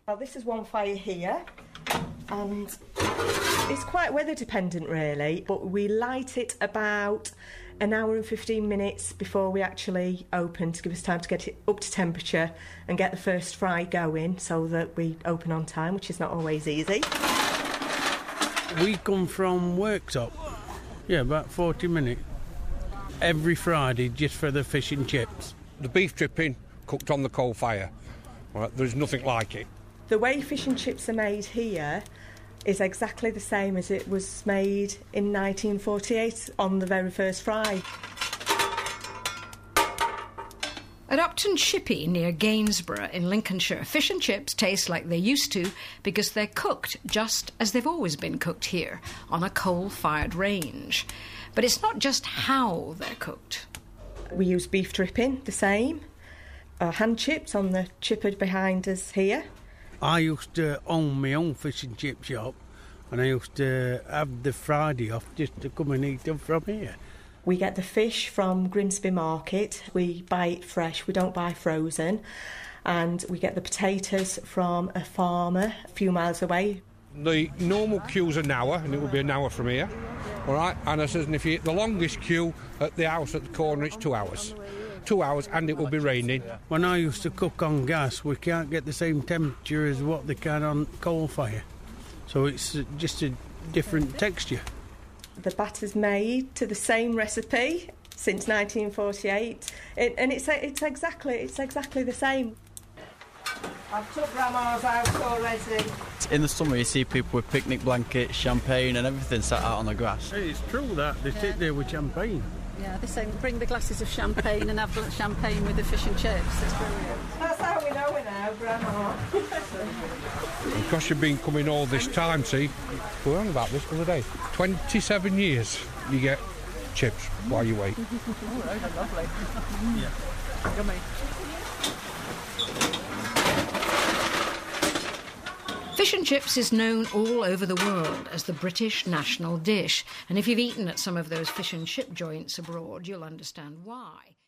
Well, this is one fire here, and it's quite weather dependent really, but we light it about an hour and 15 minutes before we actually open to give us time to get it up to temperature and get the first fry going so that we open on time, which is not always easy. We come from Worktop, about 40 minutes, every Friday just for the fish and chips. The beef dripping cooked on the coal fire, right, there's nothing like it. The way fish and chips are made here is exactly the same as it was made in 1948 on the very first fry. At Upton Shippey near Gainsborough in Lincolnshire, fish and chips taste like they used to because they're cooked just as they've always been cooked here, on a coal-fired range. But it's not just how they're cooked. We use beef dripping, the same. Hand chips on the chipper behind us here. I used to own my own fish and chip shop, and I used to have the Friday off just to come and eat them from here. We get the fish from Grimsby Market. We buy it fresh, we don't buy frozen. And we get the potatoes from a farmer a few miles away. The normal queue's an hour, and it will be an hour from here. All right, and I says, and if you hit the longest queue at the house at the corner, it's 2 hours. 2 hours, and it will be raining. When I used to cook on gas, we can't get the same temperature as what they can on coal fire. So it's just a different texture. The batter's made to the same recipe since 1948, and it's exactly the same. I've took Grandma's house already. In the summer you see people with picnic blankets, champagne and everything sat out on the grass. Hey, it's true that, they sit there with champagne. Yeah, they say bring the glasses of champagne and have champagne with the fish and chips. It's brilliant. That's how we know it now, Grandma. Because you've been coming all this time, see, we were on about this the other day. 27 years you get chips while you wait. Oh, those are lovely. Yeah. Yummy. Fish and chips is known all over the world as the British national dish, and if you've eaten at some of those fish and chip joints abroad, you'll understand why.